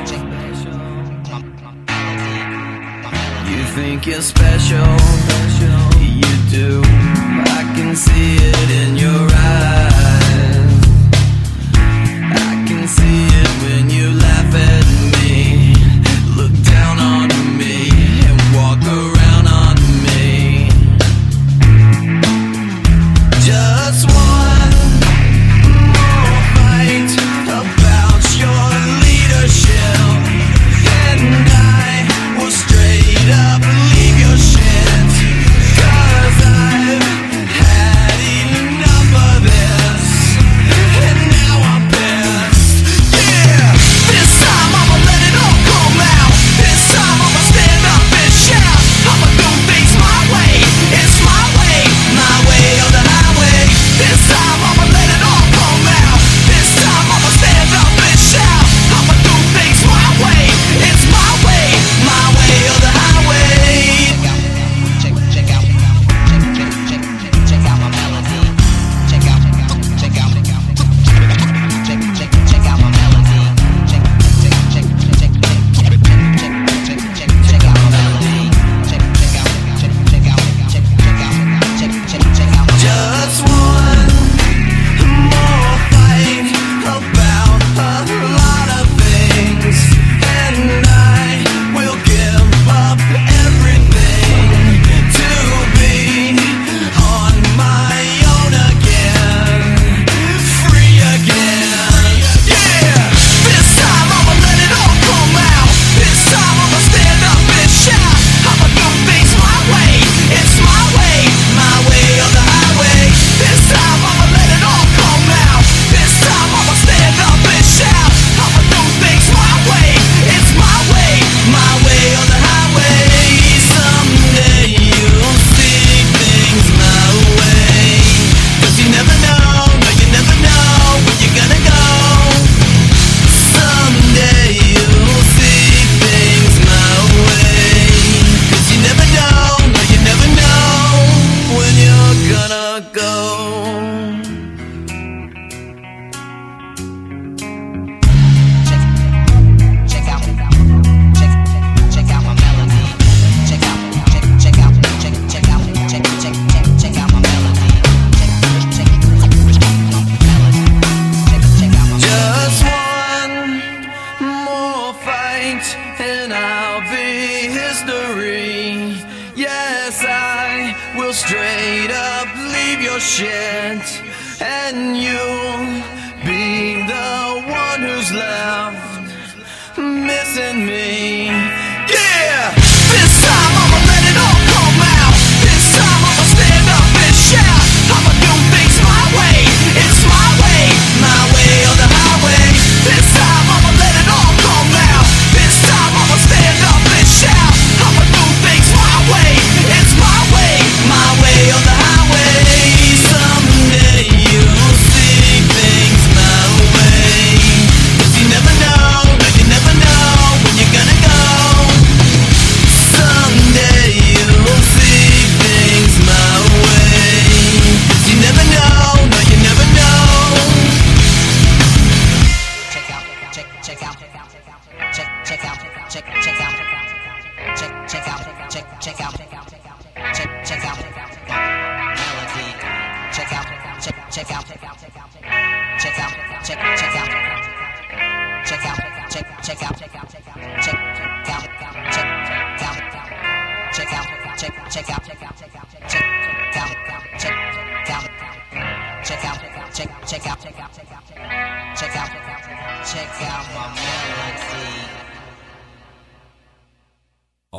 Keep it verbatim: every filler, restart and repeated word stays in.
You think you're special, you do. I can see it in your eyes. I can see it when you laugh at me, look down on me, and walk around on me. Just one more fight about your leadership, and I will straight up leave your shit. Cause I've had enough of this, and now I'm pissed. Yeah, this time I'ma let it all come out. This time I'ma stand up and shout. I'ma do things my way, it's my way, my way or the highway. This time I'ma let it all come out. This time I'ma stand up and shout. I'ma do things my way, it's my way, my way or the highway. Check, check out, check, check, check, check, check out my melody. Check out, check out, check, check, check out my melody. Check, check, check, check, check, check, check, check, check, check out my melody. Check, check out, check, check out, check, check out, check, check, check out my melody. Just one more fight about a lot of things, and I will give up everything to be on my own again, free again. Yeah, this time I'ma let it all come out. This time I'ma stand up and shout. I'ma do things my way, it's my way, my way or the highway. This time I'ma let it all come out. This time I'ma stand up and shout. I'ma do things my way, it's my way, my way or the highway. Someday you'll see things my way. Cause you never know, no you never know where you're gonna go. Someday you'll see things my way. Cause you never know, no you never know when you're gonna go. Check, check out, check, check out my melody. Check out, check, check out, check, check out, check, check, check, check out my melody. Check, check, check, check out my melody. Check, check out my melody. Just one more fight, and I'll be history. Yes, I will straight up leave your shit, and you'll be the one who's left missing me. Yeah, this time I'ma let it all come out. This time I'ma stand up and shout. I'ma do things my way, it's my way, my way or the highway. This time I'ma let it all come out. This time I'ma stand up and shout. I'ma do things my way, it's my way, my way or the highway. Someday you'll see things my way. Cause you never know, no you never know when you're gonna go. Someday you'll see things my way. Cause you never know, no you never know. Check out, check, check out, check, check out, check, check out, check, check out, check, check out, check, check out melody. Check out, check, check out, check out, check, check out, check, check out, check out, check, check out, check out, check, check out, check, check out, check, check out, check out, check out, check out, check, check out, check, check out, check out, check out, check out, check out, check out my